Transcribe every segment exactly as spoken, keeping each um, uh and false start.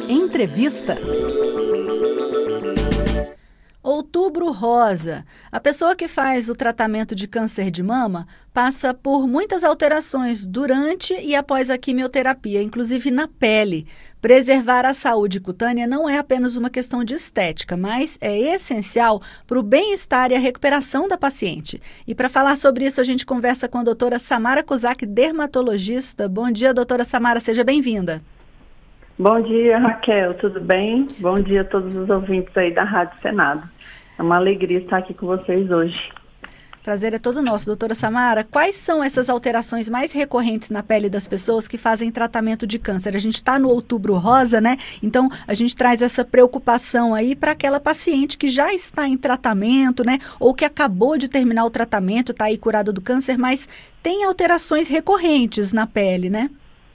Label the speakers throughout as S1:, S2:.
S1: Entrevista. Outubro Rosa. A pessoa que faz o tratamento de câncer de mama passa por muitas alterações durante e após a quimioterapia, inclusive na pele. Preservar a saúde cutânea não é apenas uma questão de estética, mas é essencial para o bem-estar e a recuperação da paciente. E para falar sobre isso, a gente conversa com a doutora Samara Kozak, dermatologista. Bom dia, doutora Samara, seja bem-vinda.
S2: Bom dia, Raquel, tudo bem? Bom dia a todos os ouvintes aí da Rádio Senado. É uma alegria estar aqui com vocês hoje.
S1: Prazer é todo nosso, doutora Samara. Quais são essas alterações mais recorrentes na pele das pessoas que fazem tratamento de câncer? A gente está no Outubro Rosa, né? Então, a gente traz essa preocupação aí para aquela paciente que já está em tratamento, né? Ou que acabou de terminar o tratamento, está aí curada do câncer, mas tem alterações recorrentes na pele, né?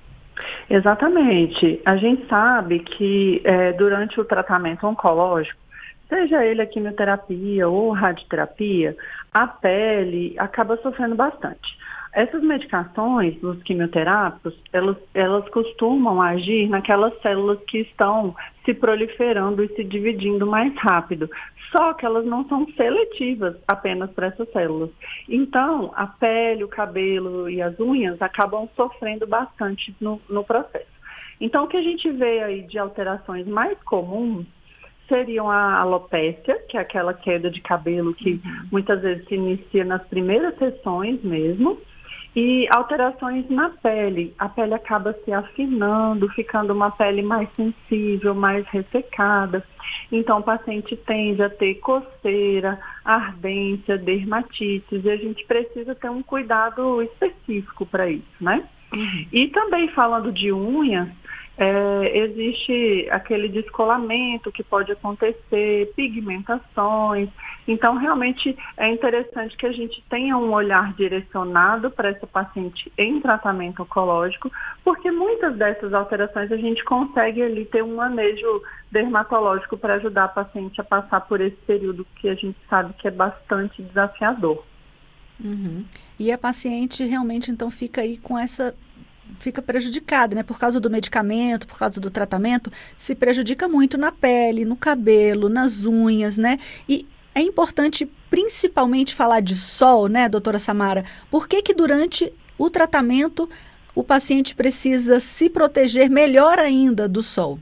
S2: Exatamente. A gente sabe que é, durante o tratamento oncológico, seja ele a quimioterapia ou radioterapia, a pele acaba sofrendo bastante. Essas medicações, os quimioterápicos, elas, elas costumam agir naquelas células que estão se proliferando e se dividindo mais rápido. Só que elas não são seletivas apenas para essas células. Então, a pele, o cabelo e as unhas acabam sofrendo bastante no, no processo. Então, o que a gente vê aí de alterações mais comuns seriam a alopécia, que é aquela queda de cabelo que uhum. muitas vezes se inicia nas primeiras sessões mesmo, e alterações na pele. A pele acaba se afinando, ficando uma pele mais sensível, mais ressecada. Então, o paciente tende a ter coceira, ardência, dermatites, e a gente precisa ter um cuidado específico para isso, né? Uhum. E também falando de unhas, É, existe aquele descolamento que pode acontecer, pigmentações. Então, realmente é interessante que a gente tenha um olhar direcionado para essa paciente em tratamento oncológico, porque muitas dessas alterações a gente consegue ali ter um manejo dermatológico para ajudar a paciente a passar por esse período que a gente sabe que é bastante desafiador.
S1: Uhum. E a paciente realmente, então, fica aí com essa... fica prejudicada, né? Por causa do medicamento, por causa do tratamento, se prejudica muito na pele, no cabelo, nas unhas, né? E é importante principalmente falar de sol, né, doutora Samara? Por que que durante o tratamento o paciente precisa se proteger melhor ainda do sol?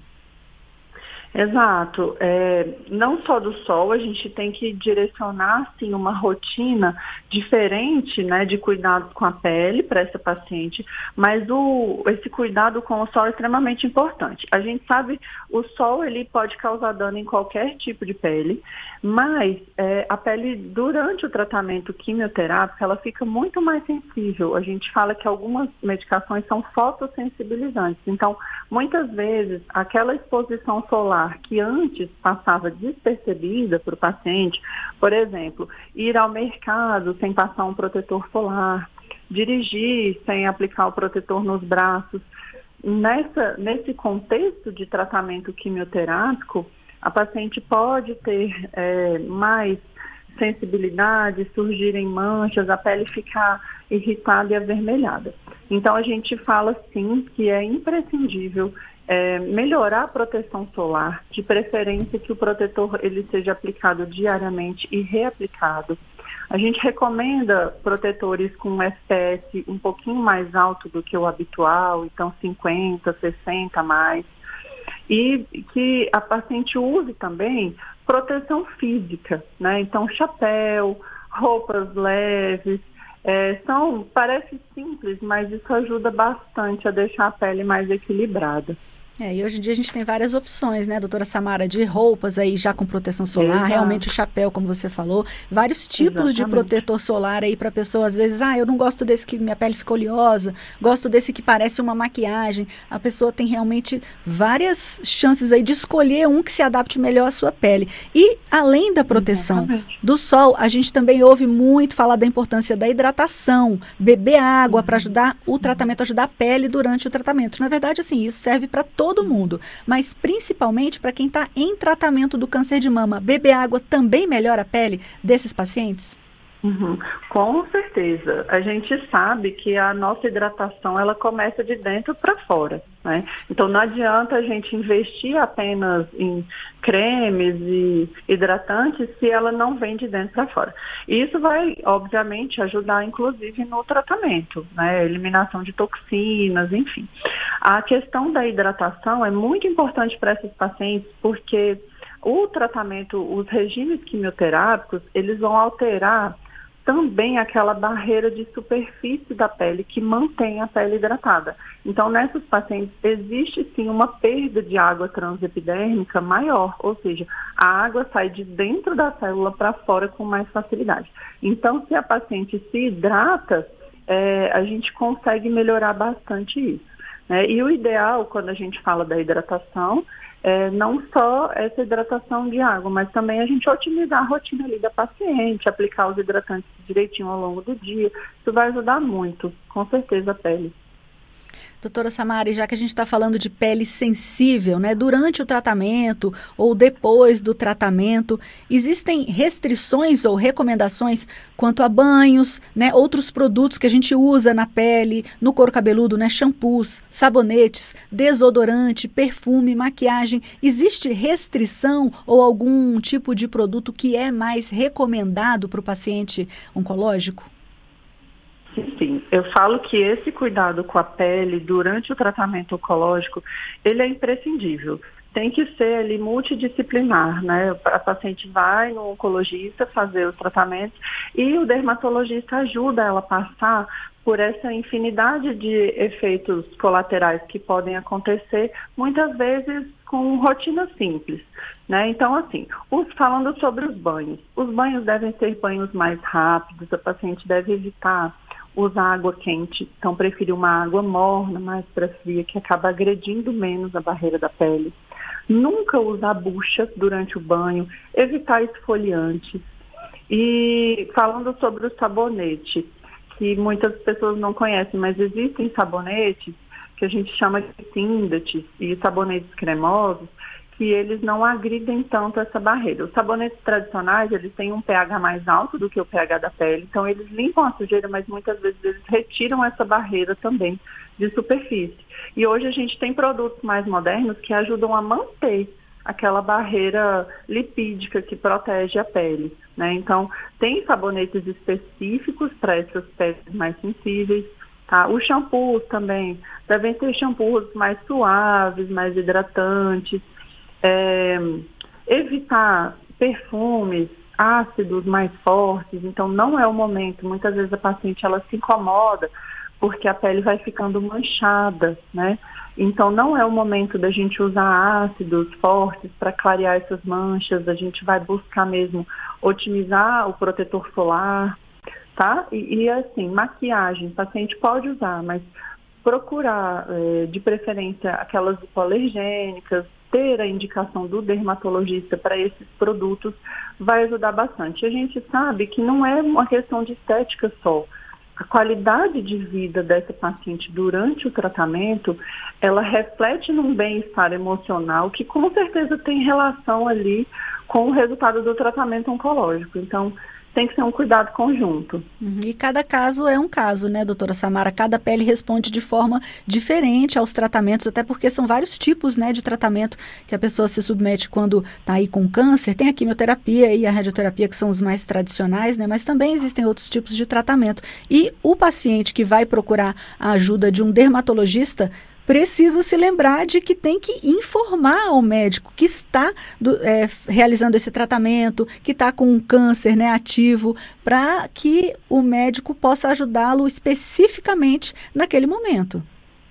S2: Exato. É, não só do sol, a gente tem que direcionar, sim, uma rotina diferente, né, de cuidado com a pele para essa paciente, mas o, esse cuidado com o sol é extremamente importante. A gente sabe o sol ele pode causar dano em qualquer tipo de pele, mas é, a pele durante o tratamento quimioterápico ela fica muito mais sensível. A gente fala que algumas medicações são fotossensibilizantes, então muitas vezes aquela exposição solar que antes passava despercebida para o paciente, por exemplo, ir ao mercado sem passar um protetor solar, dirigir sem aplicar o protetor nos braços. Nessa, nesse contexto de tratamento quimioterápico, a paciente pode ter é, mais sensibilidade, surgirem manchas, a pele ficar irritada e avermelhada. Então, a gente fala, sim, que é imprescindível É, melhorar a proteção solar, de preferência que o protetor ele seja aplicado diariamente e reaplicado. A gente recomenda protetores com F P S um pouquinho mais alto do que o habitual, então cinquenta, sessenta a mais, e que a paciente use também proteção física, né? Então chapéu, roupas leves, é, são, parece simples, mas isso ajuda bastante a deixar a pele mais equilibrada.
S1: É, e hoje em dia a gente tem várias opções, né, doutora Samara, de roupas aí já com proteção solar, Exato. Realmente o chapéu, como você falou, vários tipos Exatamente. De protetor solar aí para pessoa, às vezes, ah, eu não gosto desse que minha pele fica oleosa, gosto desse que parece uma maquiagem. A pessoa tem realmente várias chances aí de escolher um que se adapte melhor à sua pele. E, além da proteção Exatamente. Do sol, a gente também ouve muito falar da importância da hidratação, beber água uhum. para ajudar o tratamento, ajudar a pele durante o tratamento. Na verdade, assim, isso serve para todo todo mundo, mas principalmente para quem está em tratamento do câncer de mama. Beber água também melhora a pele desses pacientes?
S2: Uhum. Com certeza. A gente sabe que a nossa hidratação ela começa de dentro para fora, né? Então não adianta a gente investir apenas em cremes e hidratantes se ela não vem de dentro para fora. E isso vai, obviamente, ajudar inclusive no tratamento, né? Eliminação de toxinas, enfim. A questão da hidratação é muito importante para esses pacientes porque o tratamento, os regimes quimioterápicos, eles vão alterar também aquela barreira de superfície da pele que mantém a pele hidratada. Então, nessas pacientes, existe sim uma perda de água transepidérmica maior, ou seja, a água sai de dentro da célula para fora com mais facilidade. Então, se a paciente se hidrata, é, a gente consegue melhorar bastante isso, né? E o ideal, quando a gente fala da hidratação, É, não só essa hidratação de água, mas também a gente otimizar a rotina ali da paciente, aplicar os hidratantes direitinho ao longo do dia. Isso vai ajudar muito, com certeza, a pele.
S1: Doutora Samara, já que a gente está falando de pele sensível, né, durante o tratamento ou depois do tratamento, existem restrições ou recomendações quanto a banhos, né, outros produtos que a gente usa na pele, no couro cabeludo, né, shampoos, sabonetes, desodorante, perfume, maquiagem. Existe restrição ou algum tipo de produto que é mais recomendado para o paciente oncológico?
S2: Sim, sim. Eu falo que esse cuidado com a pele durante o tratamento oncológico, ele é imprescindível. Tem que ser ali multidisciplinar, né? A paciente vai no oncologista fazer os tratamentos e o dermatologista ajuda ela a passar por essa infinidade de efeitos colaterais que podem acontecer, muitas vezes com rotina simples, né? Então, assim, os, falando sobre os banhos, os banhos devem ser banhos mais rápidos, a paciente deve evitar usar água quente, então preferir uma água morna, mais para fria, que acaba agredindo menos a barreira da pele. Nunca usar bucha durante o banho, evitar esfoliantes. E falando sobre o sabonete, que muitas pessoas não conhecem, mas existem sabonetes que a gente chama de síndetes e sabonetes cremosos, que eles não agridem tanto essa barreira. Os sabonetes tradicionais, eles têm um pH mais alto do que o pH da pele, então eles limpam a sujeira, mas muitas vezes eles retiram essa barreira também de superfície. E hoje a gente tem produtos mais modernos que ajudam a manter aquela barreira lipídica que protege a pele, né? Então, tem sabonetes específicos para essas peles mais sensíveis, tá? Os shampoos também devem ser shampoos mais suaves, mais hidratantes. É, evitar perfumes ácidos mais fortes, então não é o momento. Muitas vezes a paciente ela se incomoda porque a pele vai ficando manchada, né? Então não é o momento da gente usar ácidos fortes para clarear essas manchas. A gente vai buscar mesmo otimizar o protetor solar, tá? E, e assim, maquiagem, o paciente pode usar, mas procurar é, de preferência aquelas hipoalergênicas, ter a indicação do dermatologista para esses produtos vai ajudar bastante. A gente sabe que não é uma questão de estética só. A qualidade de vida dessa paciente durante o tratamento, ela reflete num bem-estar emocional que com certeza tem relação ali com o resultado do tratamento oncológico. Então, tem que ser um cuidado conjunto.
S1: Uhum. E cada caso é um caso, né, doutora Samara? Cada pele responde de forma diferente aos tratamentos, até porque são vários tipos, né, de tratamento que a pessoa se submete quando está aí com câncer. Tem a quimioterapia e a radioterapia, que são os mais tradicionais, né, mas também existem outros tipos de tratamento. E o paciente que vai procurar a ajuda de um dermatologista precisa se lembrar de que tem que informar ao médico que está do, é, realizando esse tratamento, que está com um câncer, né, ativo, para que o médico possa ajudá-lo especificamente naquele momento.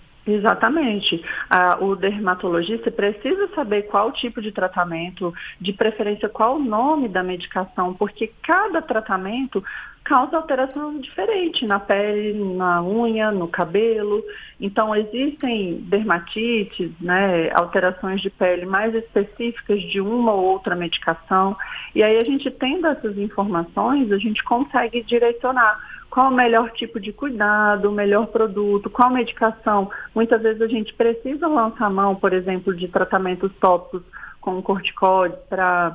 S2: Exatamente. Ah, o dermatologista precisa saber qual tipo de tratamento, de preferência qual o nome da medicação, porque cada tratamento causa alteração diferente na pele, na unha, no cabelo. Então, existem dermatites, né, alterações de pele mais específicas de uma ou outra medicação. E aí, a gente tendo essas informações, a gente consegue direcionar qual o melhor tipo de cuidado, o melhor produto, qual medicação. Muitas vezes a gente precisa lançar mão, por exemplo, de tratamentos tópicos com corticoides para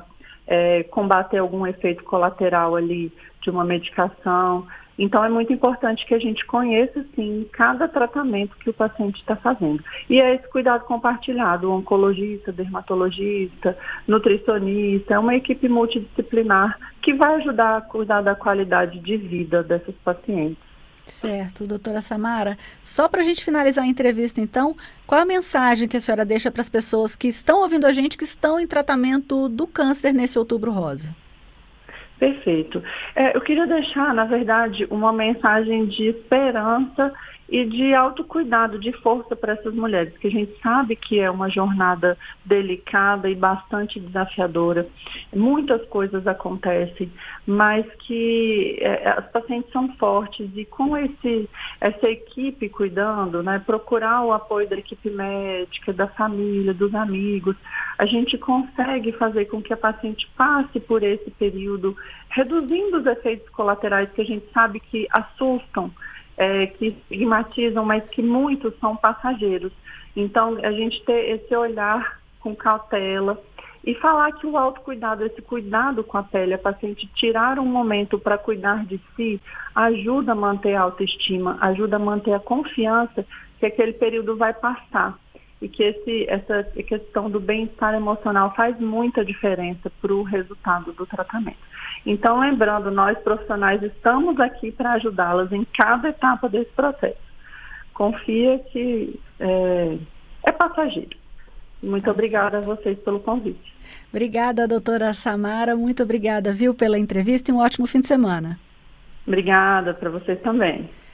S2: é, combater algum efeito colateral ali de uma medicação. Então, é muito importante que a gente conheça, sim, cada tratamento que o paciente está fazendo. E é esse cuidado compartilhado, o oncologista, dermatologista, nutricionista, é uma equipe multidisciplinar que vai ajudar a cuidar da qualidade de vida dessas pacientes.
S1: Certo, doutora Samara. Só para a gente finalizar a entrevista, então, qual a mensagem que a senhora deixa para as pessoas que estão ouvindo a gente, que estão em tratamento do câncer nesse Outubro Rosa?
S2: Perfeito. É, eu queria deixar, na verdade, uma mensagem de esperança e de autocuidado, de força para essas mulheres, que a gente sabe que é uma jornada delicada e bastante desafiadora. Muitas coisas acontecem, mas que é, as pacientes são fortes e com esse, essa equipe cuidando, né, procurar o apoio da equipe médica, da família, dos amigos, a gente consegue fazer com que a paciente passe por esse período, reduzindo os efeitos colaterais que a gente sabe que assustam, É, que estigmatizam, mas que muitos são passageiros. Então, a gente ter esse olhar com cautela e falar que o autocuidado, esse cuidado com a pele, a paciente tirar um momento para cuidar de si, ajuda a manter a autoestima, ajuda a manter a confiança que aquele período vai passar. E que esse, essa questão do bem-estar emocional faz muita diferença para o resultado do tratamento. Então, lembrando, nós profissionais estamos aqui para ajudá-las em cada etapa desse processo. Confia que é, é passageiro. Muito obrigada a vocês pelo convite.
S1: Obrigada, doutora Samara. Muito obrigada, viu, pela entrevista e um ótimo fim de semana.
S2: Obrigada para vocês também.